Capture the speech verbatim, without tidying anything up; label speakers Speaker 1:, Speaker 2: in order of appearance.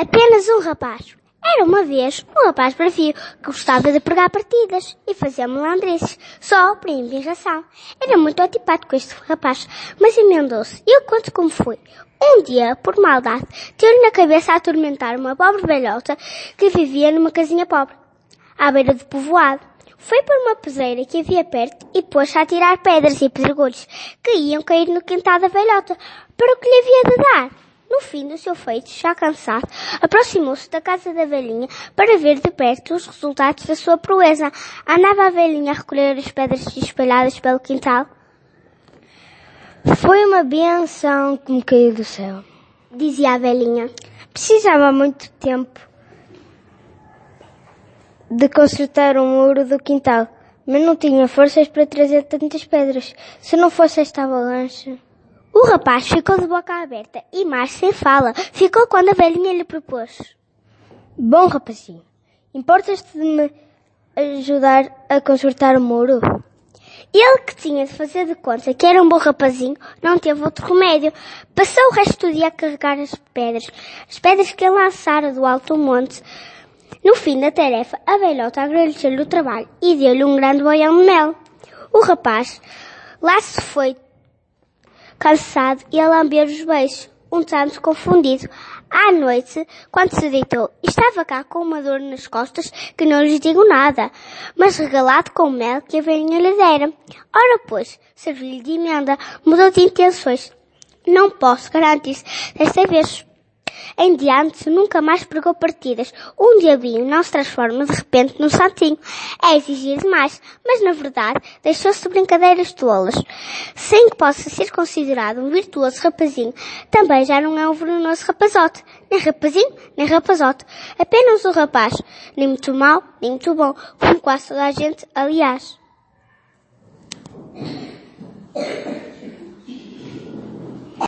Speaker 1: Apenas um rapaz. Era uma vez um rapaz bravio que gostava de pregar partidas e fazer melandrices, só por embirração. Era muito antipático este rapaz, mas emendou-se. E eu conto como foi. Um dia, por maldade, deu-lhe na cabeça a atormentar uma pobre velhota que vivia numa casinha pobre, à beira do povoado. Foi por uma peseira que havia perto e pôs-se a tirar pedras e pedregulhos que iam cair no quintal da velhota para o que lhe havia de dar. No fim do seu feito, já cansado, aproximou-se da casa da velhinha para ver de perto os resultados da sua proeza. Andava a velhinha a recolher as pedras espalhadas pelo quintal.
Speaker 2: Foi uma benção que me caiu do céu,
Speaker 1: dizia a velhinha.
Speaker 2: Precisava muito tempo de consertar o muro do quintal, mas não tinha forças para trazer tantas pedras. Se não fosse esta avalanche...
Speaker 1: O rapaz ficou de boca aberta e mais sem fala. Ficou quando a velhinha lhe propôs.
Speaker 2: Bom, rapazinho, importas-te de me ajudar a consertar o muro?
Speaker 1: Ele, que tinha de fazer de conta que era um bom rapazinho, não teve outro remédio. Passou o resto do dia a carregar as pedras, as pedras que ele lançara do alto do monte. No fim da tarefa, a velhota agradeceu-lhe o trabalho e deu-lhe um grande boião de mel. O rapaz lá se foi cansado e a lamber os beijos, um tanto confundido. À noite, quando se deitou, estava cá com uma dor nas costas que não lhes digo nada, mas regalado com o mel que a velhinha lhe dera. Ora pois, serviu-lhe de emenda, mudou de intenções. Não posso garantir-se desta vez. Em diante, nunca mais pregou partidas. Um diabinho não se transforma de repente num santinho. É exigir demais, mas na verdade deixou-se de brincadeiras tolas. Sem que possa ser considerado um virtuoso rapazinho, também já não é um venenoso rapazote. Nem rapazinho, nem rapazote. Apenas um rapaz. Nem muito mau, nem muito bom, como quase toda a gente, aliás.